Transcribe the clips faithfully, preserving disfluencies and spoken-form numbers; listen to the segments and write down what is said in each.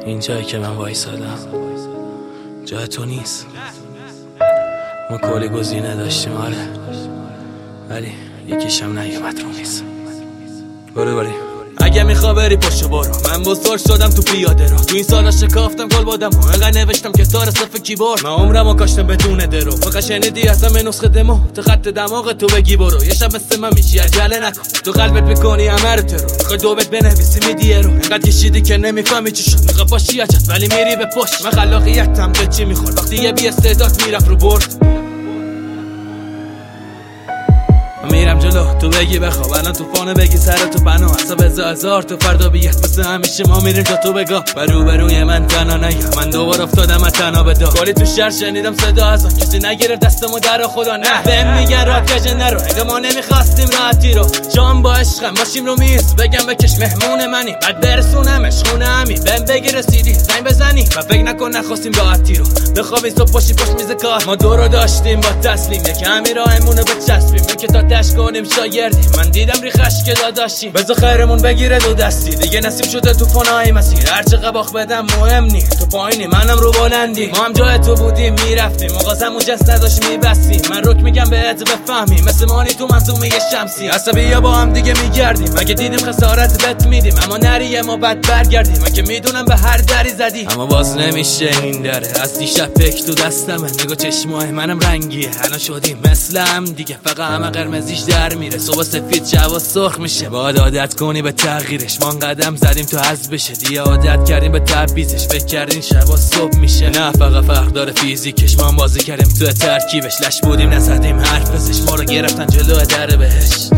این جایی که من وایسادم جای تو نیست. ما کلی گزینه داشتیم آره، ولی یکیشم نیومد رو نیست. برو بریم. اگه میخوا بری پاشو برو، من بزرگ شدم تو پیاده رو، تو این سالا شکافتم گل بادم و انقدر نوشتم که تار صف کیبورد. من عمرمو کاشتم بدون درو، فقط شنیدی ازم نسخه دمو تو خط دماغ تو بگی برو. یه شب مثل من میشی عجله نکن، تو قلبت میکنی همه رو ترو، میخوای دوبت بنویسی میدی رو، انقدر کشیدی که نمیفهمی چی شد. میخوای باشی عجب ولی میری به پشت. من خلاقیتم به چی میخورد وقتی یه بی استعداد میرفت رو برد. میرم جلو تو بگی بخواب، الان تو فانه بگی سر تو بنا، حساب هزار تو فردا بیاد. مثل همیشه ما میریم جا تو بگاه، برو بروی من تنها نگه، من دوباره افتادم از تنها به دا. کلی تو شهر شنیدم صدا ازا، کسی نگیره دستمو در خدا نه. بهم میگن راحت کجه نرو، اگه ما نمیخواستیم راحتی رو. شام با عشقم باشیم رو میز، بگم بکش مهمون منی، بعد برسونمش خونه همی. بهم بگی رسیدی زنگ بزنی و فکر نکن نخواستیم راحتی رو. بخوابی صبح باشی پشت میز کار، ما دو رو داشتیم با تسلیم، یکمی راهمونو بچسبیم که تا تش کنیم شاگردی. من دیدم ریخش که داداشیم، بذار خیرمون بگیره دو دستی. دیگه نصیب شده تو فنای مسیر، هرچه قباخ بدم مهم نی. تو پایینی منم رو بلندی، ما هم جای تو بودیم میرفتیم، مغازمون جست نداشت میبستیم. من رک میگم بهت بفهمی، مثل مانی تو منظومه شمسی. عصبی یا با هم دیگه میگردیم، اگه دیدیم خسارت بهت میدیم، اما نریه ما بعد برگردیم. من که میدونم به هر دری زدی اما باز نمیشه این دره. از دیشب پک تو دستمه، نگاه چشمای منم رنگیه، الان شدیم مثل هم دیگه، فقط همه قرمزیش در میره. صبح سفید شب سرخ میشه، باید عادت کنی به تغییرش. ما قدم زدیم تو حذف بشه، دیگه عادت کردیم به تبعیضش. فکر کردین شبا صبح میشه، نه فقط فرق داره فیزیکش. ما بازی کردیم تو ترکیبش، لش بودیم نزدیم حرف بزش، ما رو گرفتن جلو در بهشت.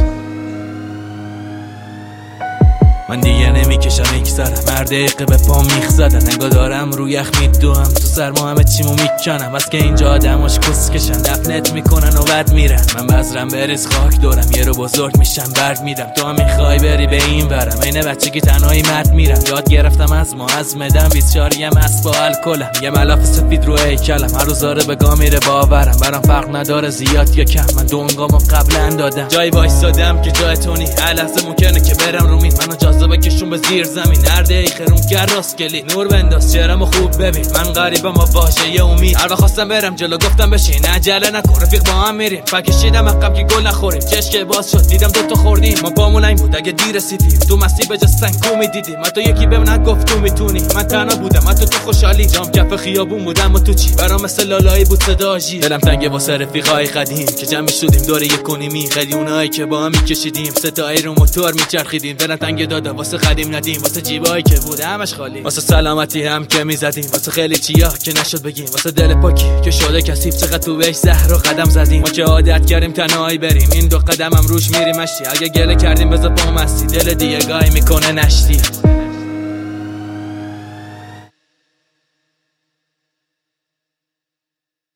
من دیگه نمیکشم میگذرم، هر دقیقه به پا میخ زدن، انگار دارم رو یخ میدوهم، تو سرما همه چیمو میکنم. بس که اینجا آدماش کس کشن، دفنت میکنن و بعد میرن. من بذرم بریز خاک دارم، یه رو بزرگ میشم برد میرم. تو هم میخوای بری به این برم، اینه بچگی تنهایی مرد میرم. یاد گرفتم از ما از مدم بیچاریم از با الکلم، یه ملاف سفید رو هیکلم، هر روز داره بگاه میره باورم. برام فرق نداره زیاد یا کم، من دونگامو قبلا دادم. جای وایسادم که جای تو نی، هر لحظه ممکنه که برم رو مین. منو جاذبه بکشون به زیر زمین، هر دقیقه خرون کرد راست کلی نور بنداز چهرمو خوب ببین. من غریبم با واژه امید، هر وقت خواستم برم جلو گفتم بشین عجله نکن، رفیق با هم میریم. فکشیدم عقب که گل نخوریم، چش که باز شد دیدم دو تا خوردیم. ما پامون این بود اگه دیر رسیدیم، تو مسیر به جز سنگ میدیدیم. من تو یکی بهم نگفت تو میتونی، من تنها بودم من تو تو خوشحالی. جام کف خیابون بودم و تو چی برام مثل لالایی بود صداجی. دلم تنگ واسه رفیقای قدیم که جمع شدیم دور یک و نیمی، خیلی اونایی که با هم میکشیدیم ستایی رو موتور میچرخیدیم. دلم تنگ دادا واسه قدیم ندیم، واسه جیبایی که بود همش خالی، واسه سلامتی هم که میزدیم، واسه خیلی چیا که نشد بگیم، واسه دل پاکی که شده کثیف چقدر تو بهش زهر و قدم زدیم. ما که عادت کردیم تنهایی بریم، این دو قدم هم روش میریم مشتی. اگه گله کردیم بذار پا مستی، دل دیگه گاهی میکنه نشتی.